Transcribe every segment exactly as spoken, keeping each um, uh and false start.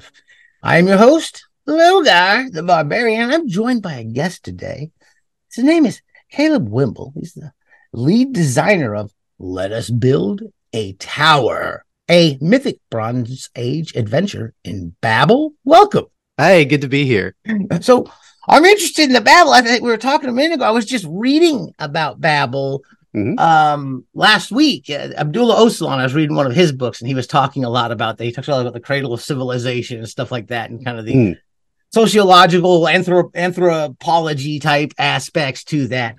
I am your host, Logar, the Barbarian. I'm joined by a guest today. His name is Caleb Wimble. He's the lead designer of Let Us Build a Tower, a mythic Bronze Age adventure in Babel. Welcome. Hey, good to be here. So I'm interested in the Babel. I think we were talking a minute ago. I was just reading about Babel mm-hmm. um, last week. Uh, Abdullah Öcalan, I was reading one of his books, and he was talking a lot about that. He talks a lot about the cradle of civilization and stuff like that, and kind of the mm. sociological anthrop- anthropology type aspects to that.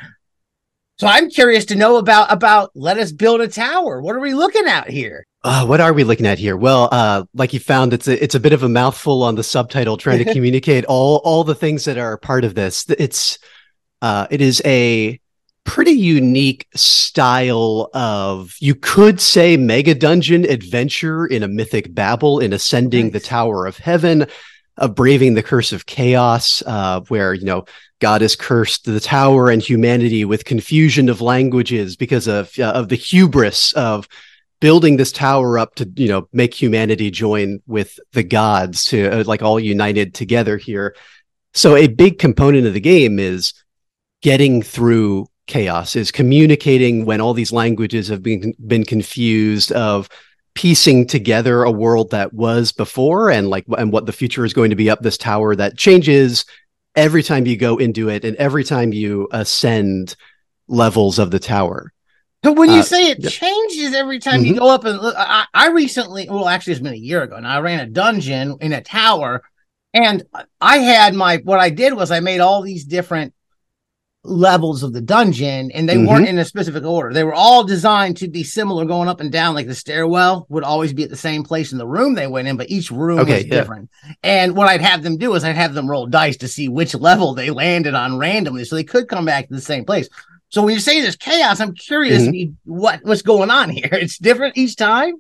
So I'm curious to know about about Let Us Build a Tower. What are we looking at here? Uh, what are we looking at here? Well, uh, like you found, it's a, it's a bit of a mouthful on the subtitle, trying to communicate all all the things that are part of this. It's uh, it is a pretty unique style of, you could say, mega dungeon adventure in a mythic Babel, in ascending nice. the Tower of Heaven, of braving the curse of chaos, uh, where, you know, God has cursed the tower and humanity with confusion of languages because of uh, of the hubris of building this tower up to, you know, make humanity join with the gods, to uh, like all united together here. So a big component of the game is getting through chaos, is communicating when all these languages have been been confused, of piecing together a world that was before and like and what the future is going to be up this tower that changes every time you go into it and every time you ascend levels of the tower. So when you uh, say it yeah. changes every time mm-hmm. you go up and look, I, I recently, well, actually it's been a year ago, and I ran a dungeon in a tower, and I had my, what I did was I made all these different levels of the dungeon, and they mm-hmm. weren't in a specific order. They were all designed to be similar going up and down. Like the stairwell would always be at the same place in the room they went in, but each room okay, was yeah. different. And what I'd have them do is I'd have them roll dice to see which level they landed on randomly, so they could come back to the same place. So when you say there's chaos, I'm curious mm-hmm. what what's going on here. It's different each time.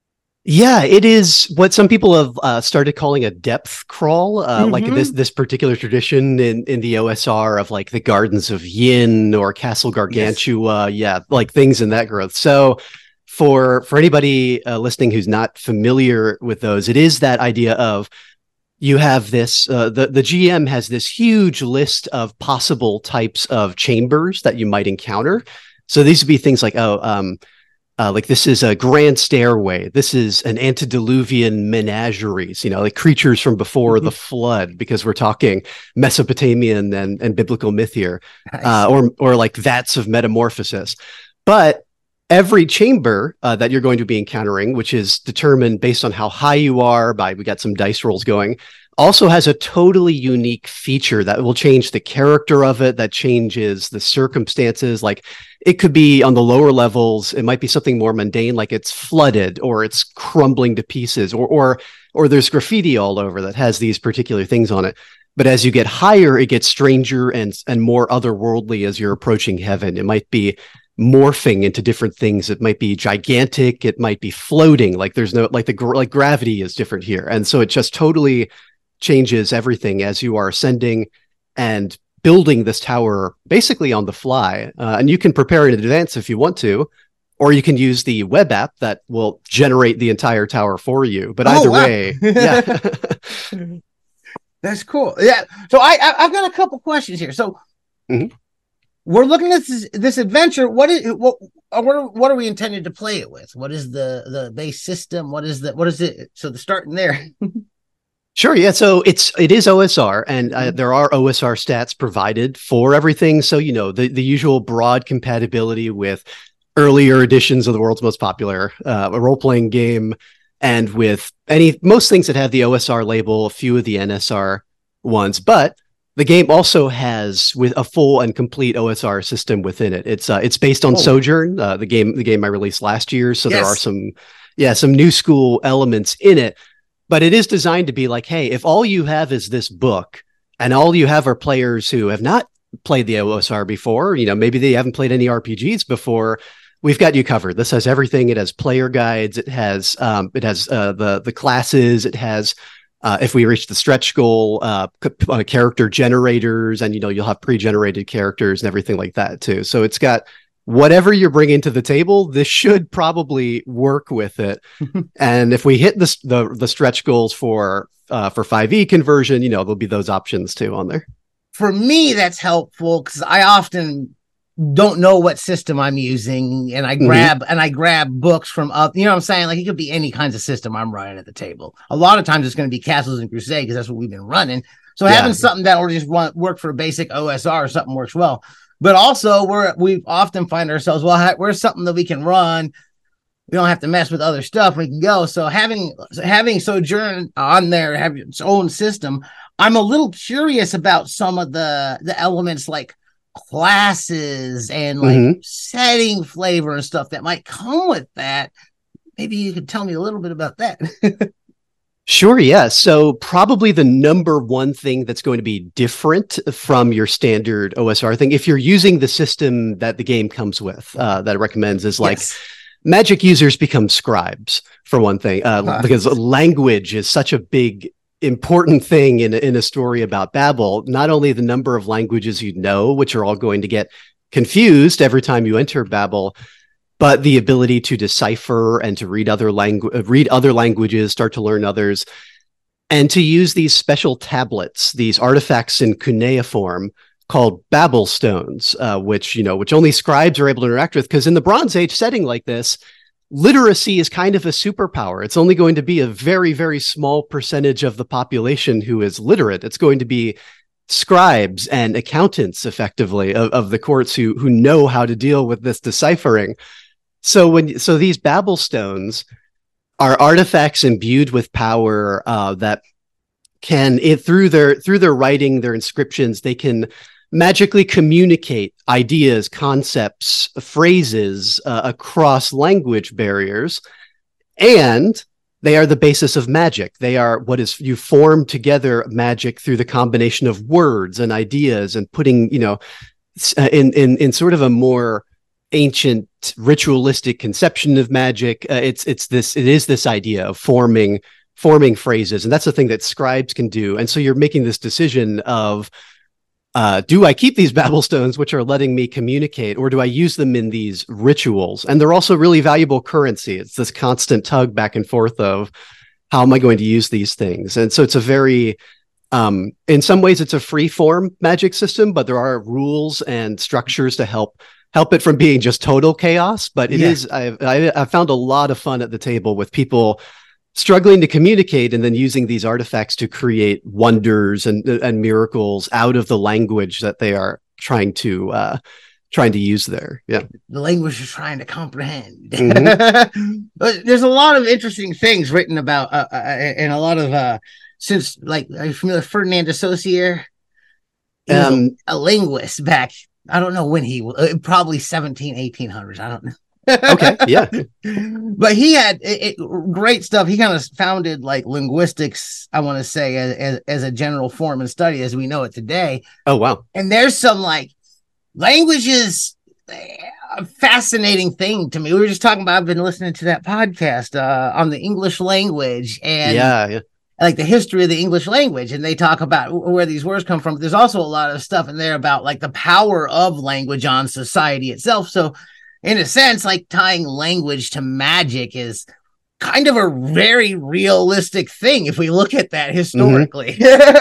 Yeah, it is what some people have uh, started calling a depth crawl, uh, mm-hmm. like this this particular tradition in, in the O S R of like the Gardens of Yin or Castle Gargantua. Yes. Yeah, like things in that growth. So for for anybody uh, listening who's not familiar with those, it is that idea of, you have this, uh, the, the G M has this huge list of possible types of chambers that you might encounter. So these would be things like, oh, um, uh, like this is a grand stairway. This is an antediluvian menageries, you know, like creatures from before mm-hmm. the flood, because we're talking Mesopotamian and, and biblical myth here, nice. uh, or, or like vats of metamorphosis. But every chamber uh, that you're going to be encountering, which is determined based on how high you are by, we got some dice rolls going, also has a totally unique feature that will change the character of it, that changes the circumstances. Like it could be on the lower levels, it might be something more mundane, like it's flooded or it's crumbling to pieces, or or or there's graffiti all over that has these particular things on it. But as you get higher, it gets stranger and and more otherworldly as you're approaching heaven. It might be morphing into different things. It might be gigantic. It might be floating. Like there's no, like the, like gravity is different here. And so it just totally changes everything as you are ascending and building this tower basically on the fly. Uh, and you can prepare in advance if you want to, or you can use the web app that will generate the entire tower for you. But either oh, wow. way, yeah. That's cool. Yeah. So I, I, I've got a couple questions here. So, mm-hmm. we're looking at this, this adventure. What is what? What are, what are we intended to play it with? What is the the base system? What is the what is it? So the starting there. Sure. Yeah. So it's it is O S R, and uh, there are O S R stats provided for everything. So you know the the usual broad compatibility with earlier editions of the world's most popular uh, role playing game, and with any most things that have the O S R label, a few of the N S R ones, but the game also has with a full and complete O S R system within it. It's uh, it's based on oh. Sojourn, uh, the game the game I released last year. So yes. there are some, yeah, some new school elements in it. But it is designed to be like, hey, if all you have is this book, and all you have are players who have not played the O S R before, you know, maybe they haven't played any R P Gs before, we've got you covered. This has everything. It has player guides. It has um, it has uh, the the classes. It has. Uh, if we reach the stretch goal, uh, c- uh, character generators, and you know you'll have pre-generated characters and everything like that too. So it's got whatever you're bringing to the table. This should probably work with it. And if we hit the the, the stretch goals for uh, for five E conversion, you know, there'll be those options too on there. For me, that's helpful because I often don't know what system I'm using, and I grab mm-hmm. and I grab books from up. You know what I'm saying? Like it could be any kinds of system I'm running at the table. A lot of times it's going to be Castles and Crusade because that's what we've been running. So yeah. having something that will just run, work for a basic O S R or something works well. But also we're we often find ourselves, well, where's something that we can run? We don't have to mess with other stuff. We can go. So having having Sojourn on there, have its own system. I'm a little curious about some of the the elements like classes and like mm-hmm. setting flavor and stuff that might come with that. Maybe you could tell me a little bit about that. Sure, yeah. So probably the number one thing that's going to be different from your standard O S R thing, if you're using the system that the game comes with, uh, that it recommends is like yes. Magic users become scribes, for one thing, uh, huh. because language is such a big important thing in, in a story about Babel. Not only the number of languages you know, which are all going to get confused every time you enter Babel, but the ability to decipher and to read other langu- read other languages, start to learn others, and to use these special tablets, these artifacts in cuneiform called Babel stones, uh, which you know, which only scribes are able to interact with. Because in the Bronze Age setting like this, literacy is kind of a superpower. It's only going to be a very, very small percentage of the population who is literate. It's going to be scribes and accountants, effectively, of, of the courts who who know how to deal with this deciphering. So when so these Babel stones are artifacts imbued with power uh, that can, it, through their through their writing, their inscriptions, they can magically communicate ideas, concepts, phrases uh, across language barriers, and they are the basis of magic. They are what is, you form together magic through the combination of words and ideas and putting, you know, in in in sort of a more ancient ritualistic conception of magic. Uh, it's it's this it is this idea of forming forming phrases, and that's the thing that scribes can do. And so you're making this decision of, uh, do I keep these Babel stones, which are letting me communicate, or do I use them in these rituals? And they're also really valuable currency. It's this constant tug back and forth of, how am I going to use these things? And so it's a very, um, in some ways, it's a free form magic system, but there are rules and structures to help help it from being just total chaos. But it yeah. is, I've, I, I found a lot of fun at the table with people struggling to communicate and then using these artifacts to create wonders and and miracles out of the language that they are trying to uh, trying to use there. Yeah, the language you're trying to comprehend. Mm-hmm. There's a lot of interesting things written about, uh, uh, and a lot of uh, since like, are you familiar with Ferdinand de Saussure? He was um, a, a linguist back. I don't know when he uh, probably seventeen, eighteen hundreds. I don't know. Okay, yeah. But he had it, it, great stuff. He kind of founded like linguistics, I want to say, as, as a general form and study as we know it today. Oh, wow. And there's some like languages, a fascinating thing to me. We were just talking about, I've been listening to that podcast uh, on the English language and yeah, yeah. like the history of the English language. And they talk about where these words come from. There's also a lot of stuff in there about like the power of language on society itself. So in a sense, like tying language to magic is kind of a very realistic thing if we look at that historically.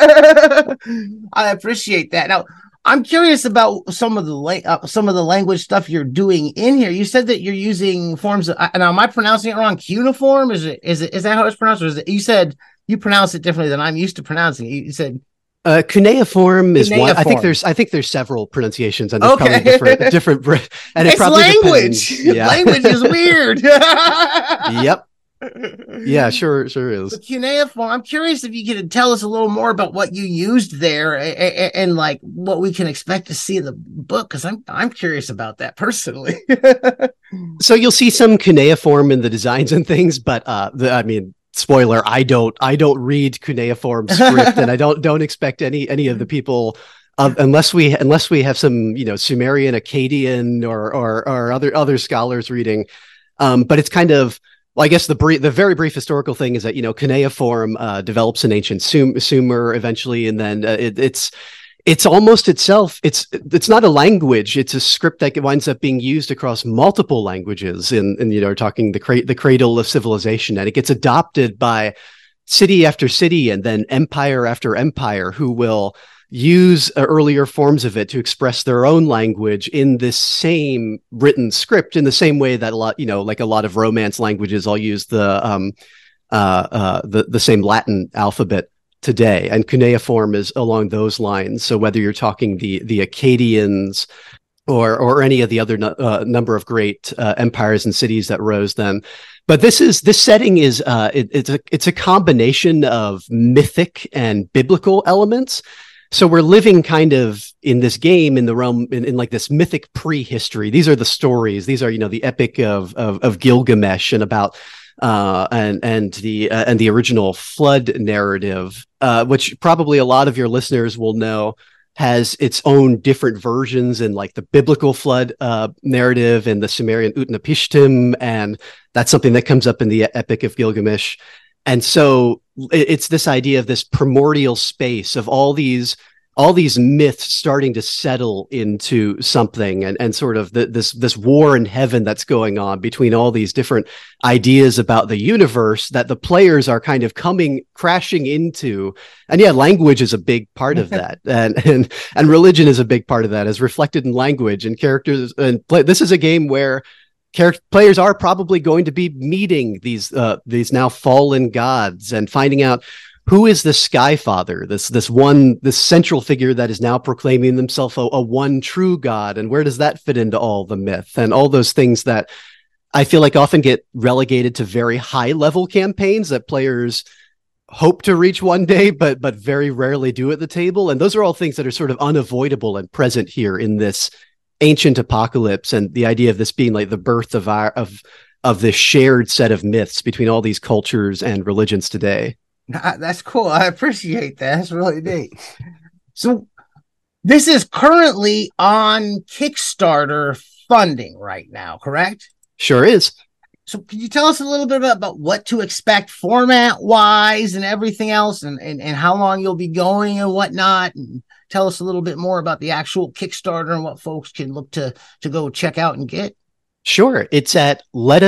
Mm-hmm. I appreciate that. Now, I'm curious about some of the la- uh, some of the language stuff you're doing in here. You said that you're using forms of, uh, now am I pronouncing it wrong? Cuneiform? Is it is it is that how it's pronounced? Or is it, you said you pronounce it differently than I'm used to pronouncing it. You said Uh, cuneiform is cuneiform. one. I think there's. I think there's several pronunciations, and there's okay. probably different. different and it it's probably language. Yeah. Language is weird. Yep. Yeah, sure, sure is. The cuneiform. I'm curious if you could tell us a little more about what you used there, and, and like what we can expect to see in the book, because I'm I'm curious about that personally. So you'll see some cuneiform in the designs and things, but uh, the, I mean. Spoiler, I don't I don't read cuneiform script, and I don't don't expect any any of the people uh, unless we unless we have some, you know, Sumerian, Akkadian or or or other other scholars reading. Um, but it's kind of, well, I guess the brief, the very brief historical thing is that, you know, cuneiform uh, develops in ancient Sum- Sumer eventually, and then uh, it, it's it's almost itself. It's it's not a language. It's a script that winds up being used across multiple languages. In, in you know, talking the cra- the cradle of civilization, and it gets adopted by city after city and then empire after empire who will use uh, earlier forms of it to express their own language in this same written script, in the same way that a lot, you know, like a lot of Romance languages all use the um, uh, uh, the the same Latin alphabet today, and cuneiform is along those lines. So whether you're talking the the Akkadians or or any of the other uh, number of great uh, empires and cities that rose then. But this is this setting is uh, it, it's a it's a combination of mythic and biblical elements. So we're living kind of in this game in the realm in, in like this mythic prehistory. These are the stories. These are, you know, the epic of of, of Gilgamesh and about uh, and and the uh, and the original flood narrative, uh, which probably a lot of your listeners will know has its own different versions in like the biblical flood uh, narrative and the Sumerian Utnapishtim, and that's something that comes up in the Epic of Gilgamesh. And so it's this idea of this primordial space of all these all these myths starting to settle into something, and, and sort of the, this this war in heaven that's going on between all these different ideas about the universe that the players are kind of coming crashing into. And yeah, language is a big part of that, and and and religion is a big part of that, as reflected in language and characters. And play. This is a game where Character players are probably going to be meeting these uh, these now fallen gods and finding out who is the Sky Father, this this one this central figure that is now proclaiming himself a, a one true god, and where does that fit into all the myth and all those things that I feel like often get relegated to very high level campaigns that players hope to reach one day, but but very rarely do at the table. And those are all things that are sort of unavoidable and present here in this ancient apocalypse, and the idea of this being like the birth of our of of this shared set of myths between all these cultures and religions today. That's cool. I appreciate that. That's really neat. So this is currently on Kickstarter funding right now, correct? Sure is. So can you tell us a little bit about, about what to expect format wise and everything else, and, and, and how long you'll be going and whatnot, and tell us a little bit more about the actual Kickstarter and what folks can look to to go check out and get? Sure. It's at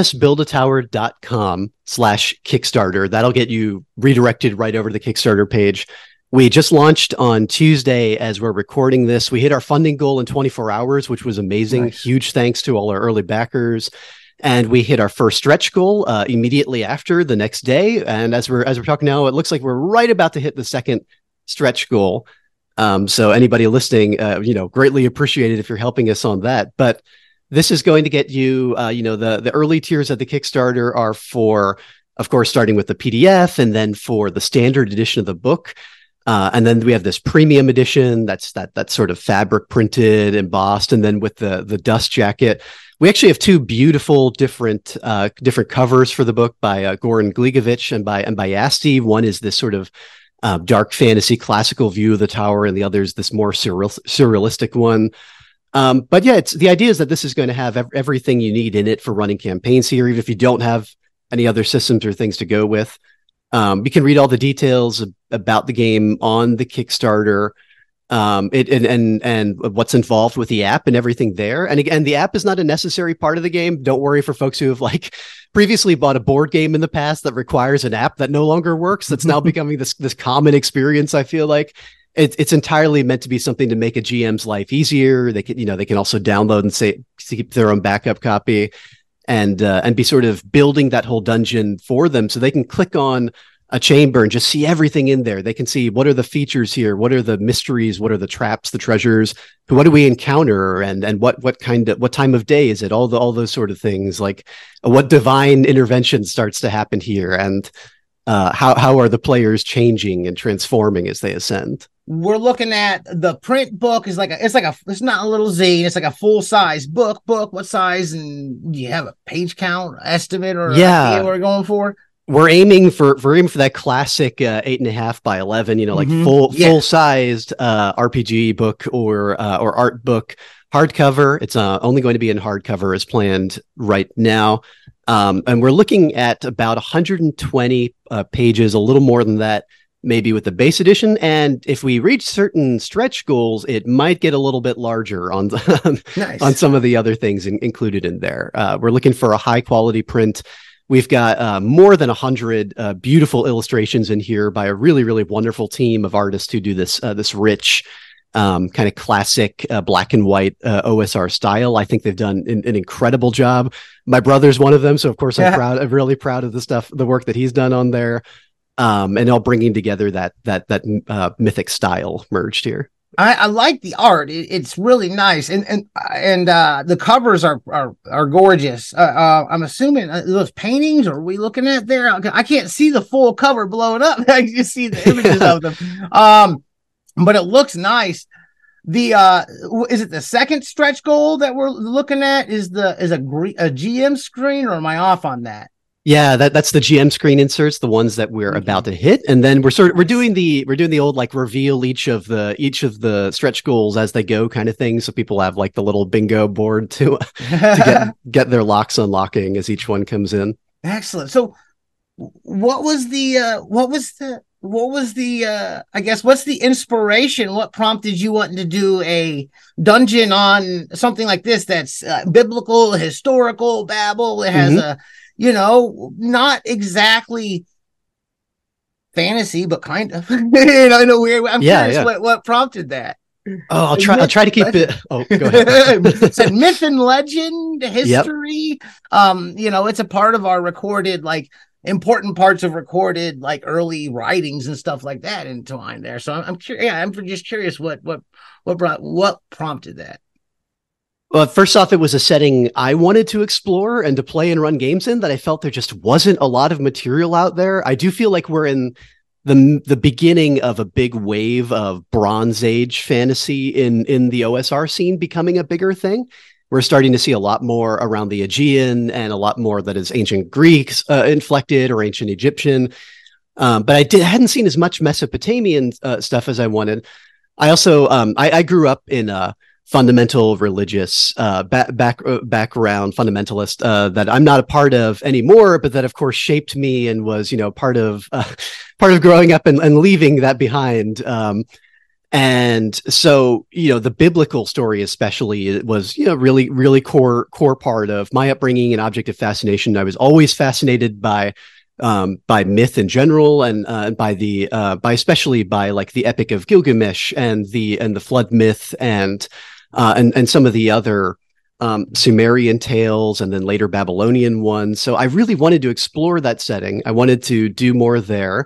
letusbuildatower.com slash Kickstarter. That'll get you redirected right over to the Kickstarter page. We just launched on Tuesday as we're recording this. We hit our funding goal in twenty-four hours, which was amazing. Nice. Huge thanks to all our early backers. And we hit our first stretch goal uh, immediately after the next day. And as we're as we're talking now, it looks like we're right about to hit the second stretch goal. Um, so anybody listening, uh, you know, greatly appreciated if you're helping us on that. But this is going to get you, uh, you know, the, the early tiers of the Kickstarter are for, of course, starting with the P D F, and then for the standard edition of the book. Uh, and then we have this premium edition that's that that's sort of fabric printed, embossed, and then with the the dust jacket. We actually have two beautiful different uh, different covers for the book by uh, Goran Gligovic and by and by Asti. One is this sort of Uh, dark fantasy classical view of the tower, and the other is this more surreal, surrealistic one. Um, but yeah, it's the idea is that this is going to have ev- everything you need in it for running campaigns here, even if you don't have any other systems or things to go with. Um, you can read all the details ab- about the game on the Kickstarter, um, it, and and and what's involved with the app and everything there. And again, the app is not a necessary part of the game. Don't worry for folks who have like previously bought a board game in the past that requires an app that no longer works. That's now becoming this this common experience. I feel like it, it's entirely meant to be something to make a G M's life easier. They can, you know, they can also download and say keep their own backup copy, and uh, and be sort of building that whole dungeon for them, so they can click on a chamber and just see everything in there. They can see what are the features here, what are the mysteries, what are the traps, the treasures, what do we encounter, and and what what kind of what time of day is it? All the all those sort of things, like what divine intervention starts to happen here, and uh, how how are the players changing and transforming as they ascend. We're looking at the print book is like a it's like a it's not a little zine, it's like a full size book. Book what size, and do you have a page count estimate or yeah idea what we're going for? We're aiming for we're aiming for that classic uh, eight and a half by eleven, you know, like mm-hmm. full yeah. full sized uh, R P G book or uh, or art book hardcover. It's uh, only going to be in hardcover as planned right now, um, and we're looking at about one hundred twenty uh, pages, a little more than that, maybe with the base edition. And if we reach certain stretch goals, it might get a little bit larger on the, nice. on some of the other things in, included in there. Uh, we're looking for a high quality print. We've got uh, more than a hundred uh, beautiful illustrations in here by a really, really wonderful team of artists who do this uh, this rich, um, kind of classic uh, black and white uh, O S R style. I think they've done an, an incredible job. My brother's one of them, so of course I'm proud. I'm really proud of the stuff, the work that he's done on there, um, and all bringing together that that that uh, mythic style merged here. I, I like the art. It, it's really nice, and and and uh, the covers are are are gorgeous. Uh, uh, I'm assuming uh, those paintings. Are we looking at there? I can't see the full cover blowing up. I just see the images of them. Um, but it looks nice. The uh, is it the second stretch goal that we're looking at? Is the is a a G M screen, or am I off on that? Yeah, that, that's the G M screen inserts, the ones that we're about to hit, and then we're sort of we're doing the we're doing the old like reveal each of the each of the stretch goals as they go kind of thing, so people have like the little bingo board to to get get their locks unlocking as each one comes in. Excellent. So, what was the uh, what was the what was the uh, I guess what's the inspiration? What prompted you wanting to do a dungeon on something like this that's uh, biblical, historical, Babel? It has mm-hmm. a you know, not exactly fantasy, but kind of. you know, in a weird way. I'm yeah, curious yeah. what, what prompted that. Oh, I'll try. Myth, I'll try to keep legend. it. Oh, go ahead. It's a myth and legend history. Yep. Um, you know, it's a part of our recorded, like important parts of recorded, like early writings and stuff like that entwined there. So I'm, I'm curious. Yeah, I'm just curious what what what brought what prompted that. Well, first off, it was a setting I wanted to explore and to play and run games in that I felt there just wasn't a lot of material out there. I do feel like we're in the the beginning of a big wave of Bronze Age fantasy in, in the O S R scene becoming a bigger thing. We're starting to see a lot more around the Aegean and a lot more that is ancient Greeks uh, inflected or ancient Egyptian. Um, but I did, hadn't seen as much Mesopotamian uh, stuff as I wanted. I also, um, I, I grew up in a fundamental religious uh, back, back, uh, background, fundamentalist uh, that I'm not a part of anymore, but that of course shaped me and was, you know, part of uh, part of growing up and, and leaving that behind. Um, and so, you know, the biblical story especially it was, you know, really, really core core part of my upbringing and object of fascination. I was always fascinated by um, by myth in general, and uh, by the uh, by especially by like the Epic of Gilgamesh and the and the flood myth and Uh, and, and some of the other um, Sumerian tales and then later Babylonian ones. So I really wanted to explore that setting. I wanted to do more there.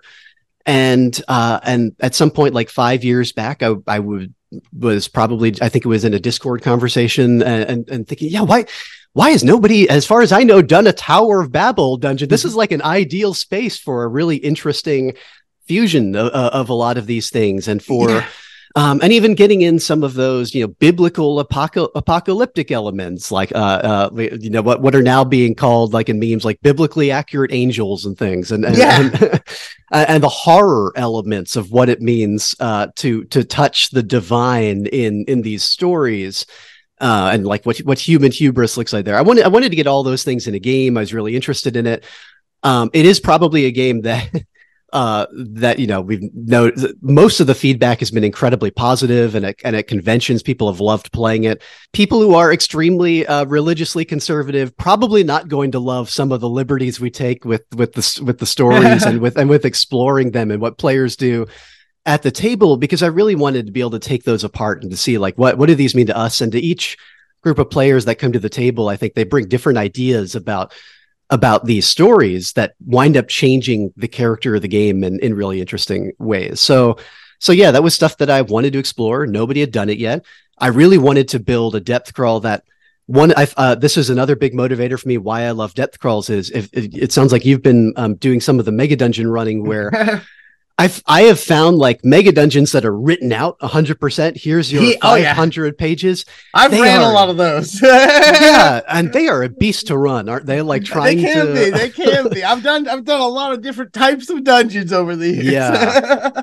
And uh, and at some point, like five years back, I, I would, was probably, I think it was in a Discord conversation and, and, and thinking, yeah, why why has nobody, as far as I know, done a Tower of Babel dungeon? This is like an ideal space for a really interesting fusion of, of a lot of these things. And for... Yeah. Um, and even getting in some of those, you know, biblical apocal- apocalyptic elements, like, uh, uh, you know, what, what are now being called, like in memes, like biblically accurate angels and things, and and, yeah. and, and the horror elements of what it means uh, to to touch the divine in in these stories, uh, and like what what human hubris looks like there. I wanted I wanted to get all those things in a game. I was really interested in it. Um, it is probably a game that. Uh, that, you know, we've know most of the feedback has been incredibly positive, and at, and at conventions, people have loved playing it. People who are extremely uh, religiously conservative probably not going to love some of the liberties we take with with the with the stories and with and with exploring them and what players do at the table, because I really wanted to be able to take those apart and to see like what what do these mean to us, and to each group of players that come to the table. I think they bring different ideas about. about these stories that wind up changing the character of the game in, in really interesting ways. So, so yeah, that was stuff that I wanted to explore. Nobody had done it yet. I really wanted to build a depth crawl that one, I, uh, this is another big motivator for me. Why I love depth crawls is if, if it sounds like you've been um, doing some of the mega dungeon running where I've, I have found like mega dungeons that are written out a hundred percent. Here's your he, five hundred oh, yeah. pages. I've they ran are, a lot of those. Yeah. And they are a beast to run. Aren't they? Like trying they can to, be, they can be. I've done, I've done a lot of different types of dungeons over the years. Yeah.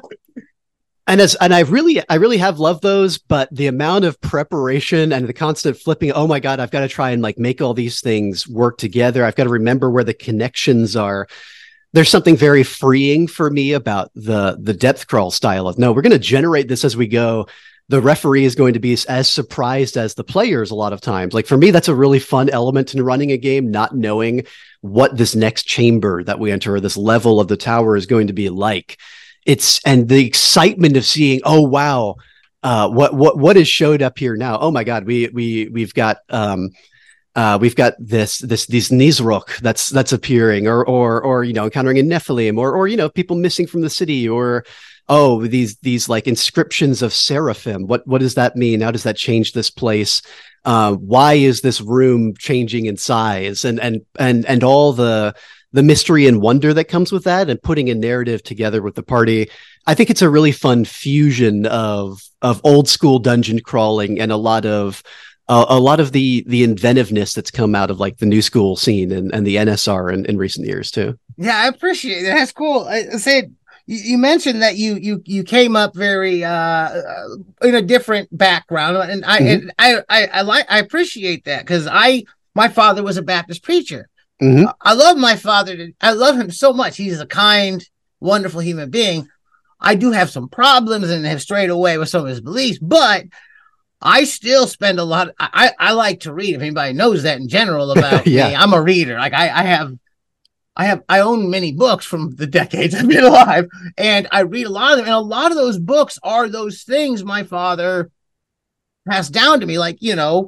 And as, and I really, I really have loved those, but the amount of preparation and the constant flipping, oh my God, I've got to try and like make all these things work together. I've got to remember where the connections are. There's something very freeing for me about the the depth crawl style of, no, we're going to generate this as we go. the referee is going to be as surprised as the players a lot of times. Like for me, that's a really fun element in running a game, not knowing what this next chamber that we enter or this level of the tower is going to be like. It's and the excitement of seeing, oh wow, uh, what what what is showed up here now? Oh my God, we we we've got um, uh, we've got this this these Nizrok that's that's appearing, or or or you know encountering a Nephilim, or or you know people missing from the city, or oh these these like inscriptions of seraphim. What what does that mean? How does that change this place? Uh, why is this room changing in size? And and and and all the the mystery and wonder that comes with that, and putting a narrative together with the party. I think it's a really fun fusion of of old school dungeon crawling and a lot of uh, a lot of the the inventiveness that's come out of like the new school scene and, and the N S R in, in recent years too. Yeah, I appreciate it. That's cool. I, I said you, you mentioned that you you you came up very uh, in a different background, and I mm-hmm. and I I I like I appreciate that because I my father was a Baptist preacher. Mm-hmm. I love my father. I love him so much. He's a kind, wonderful human being. I do have some problems and have strayed away with some of his beliefs, but I still spend a lot. Of, I, I like to read. If anybody knows that in general about yeah. me, I'm a reader. Like I, I have, I have, I own many books from the decades I've been alive, and I read a lot of them. And a lot of those books are those things my father passed down to me, like you know.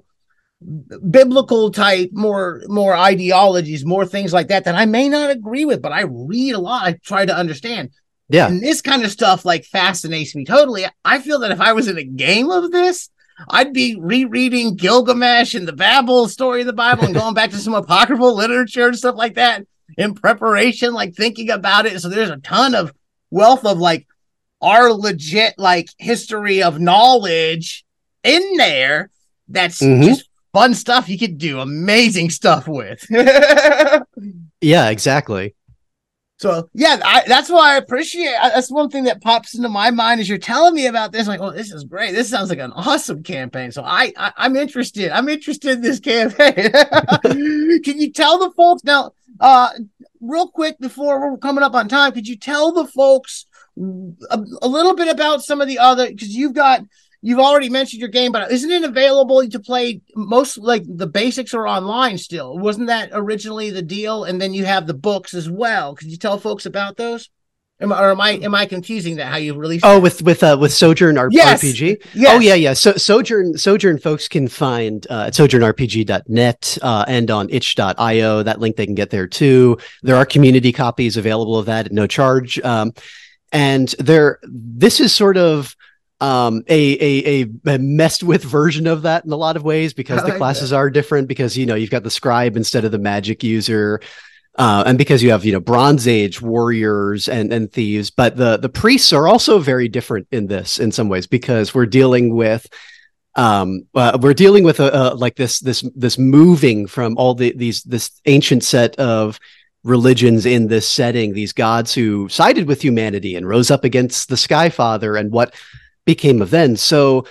biblical type, more more ideologies, more things like that that I may not agree with, but I read a lot. I try to understand. Yeah. And this kind of stuff like fascinates me totally. I feel that if I was in a game of this, I'd be rereading Gilgamesh and the Babel story of the Bible and going back to some apocryphal literature and stuff like that in preparation, like thinking about it. So there's a ton of wealth of like our legit like history of knowledge in there. That's mm-hmm. just fun stuff you could do amazing stuff with. Yeah, exactly. So yeah, I, that's why I appreciate. That's one thing that pops into my mind as you're telling me about this. I'm like, oh, this is great. This sounds like an awesome campaign. So I, I I'm interested. I'm interested in this campaign. Can you tell the folks now, uh, real quick before we're coming up on time? Could you tell the folks a, a little bit about some of the other? Because you've got. You've already mentioned your game, but isn't it available to play? Most like the basics are online still. Wasn't that originally the deal? And then you have the books as well. Could you tell folks about those? Am, or am I am I confusing that? How you released? Oh, that? with with uh, with Sojourn R- yes. RPG. Yes. Oh yeah, yeah. So Sojourn Sojourn folks can find uh, at sojourn r p g dot net uh, and on itch dot io. That link they can get there too. There are community copies available of that at no charge. Um, and there, this is sort of. um a, a a messed with version of that in a lot of ways because the classes are different because you know you've got the scribe instead of the magic user uh and because you have you know Bronze Age warriors and and thieves, but the the priests are also very different in this in some ways because we're dealing with um uh, we're dealing with a, a like this this this moving from all the these this ancient set of religions in this setting, these gods who sided with humanity and rose up against the Sky Father and what became of then. So,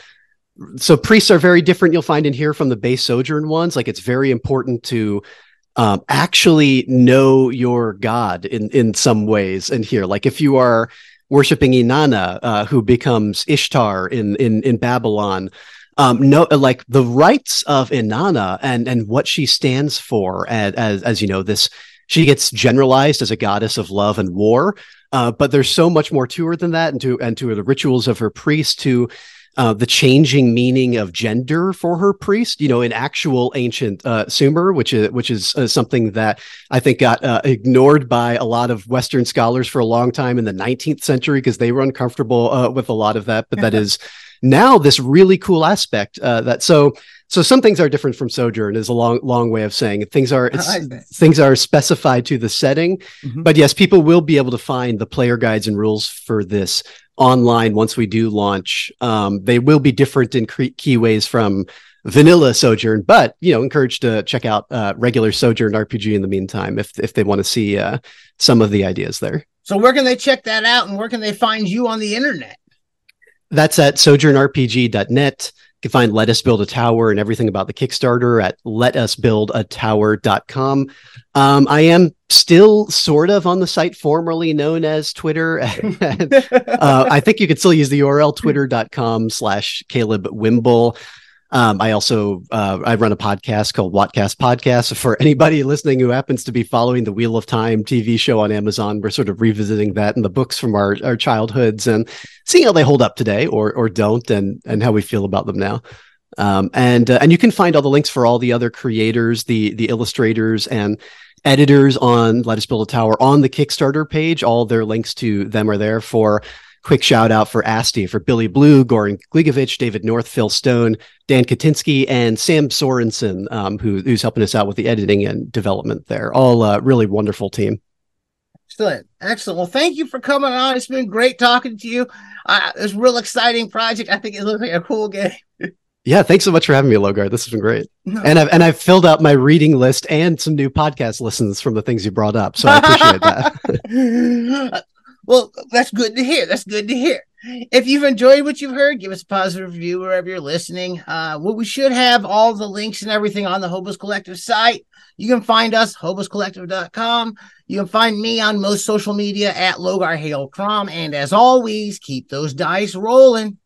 so priests are very different. You'll find in here from the base Sojourn ones. Like it's very important to um, actually know your God in, in some ways. In here, like if you are worshiping Inanna, uh, who becomes Ishtar in, in, in Babylon, um, no, like the rights of Inanna and, and what she stands for as, as, as, you know, this, she gets generalized as a goddess of love and war. Uh, but there's so much more to her than that, and to and to the rituals of her priest, to uh, the changing meaning of gender for her priest. You know, in actual ancient uh, Sumer, which is which is uh, something that I think got uh, ignored by a lot of Western scholars for a long time in the nineteenth century because they were uncomfortable uh, with a lot of that. But that is now this really cool aspect uh, that so. So some things are different from Sojourn is a long, long way of saying things are it's, like things are specified to the setting. Mm-hmm. But yes, people will be able to find the player guides and rules for this online once we do launch. Um, they will be different in key ways from vanilla Sojourn, but you know, encouraged to check out uh, regular Sojourn R P G in the meantime if if they want to see uh, some of the ideas there. So where can they check that out, and where can they find you on the internet? That's at sojourn r p g dot net. can find Let Us Build a Tower and everything about the Kickstarter at let us build a tower dot com. Um, I am still sort of on the site formerly known as Twitter. uh, I think you could still use the U R L twitter.com slash Caleb Wimble. Um, I also uh, I run a podcast called Wattcast Podcast. For anybody listening who happens to be following the Wheel of Time T V show on Amazon, we're sort of revisiting that and the books from our, our childhoods and seeing how they hold up today or or don't, and and how we feel about them now. Um, and uh, and you can find all the links for all the other creators, the the illustrators and editors on Let Us Build a Tower on the Kickstarter page. All their links to them are there. For quick shout out for Asti, for Billy Blue, Goran Gligovic, David North, Phil Stone, Dan Katinsky, and Sam Sorensen, um, who, who's helping us out with the editing and development there. All uh, really wonderful team. Excellent. Excellent. Well, thank you for coming on. It's been great talking to you. Uh, it's a real exciting project. I think it looks like a cool game. Yeah, thanks so much for having me, Logar. This has been great. No. And I've and I've filled out my reading list and some new podcast listens from the things you brought up. So I appreciate that. Well, that's good to hear. That's good to hear. If you've enjoyed what you've heard, give us a positive review wherever you're listening. Uh, well, we should have all the links and everything on the Hobos Collective site. You can find us, hobos collective dot com. You can find me on most social media at Logar Hale Crom. And as always, keep those dice rolling.